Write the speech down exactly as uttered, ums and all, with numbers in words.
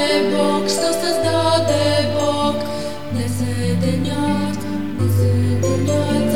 Bог, što sazdaде Bog, ne se denjat, ne se denjat.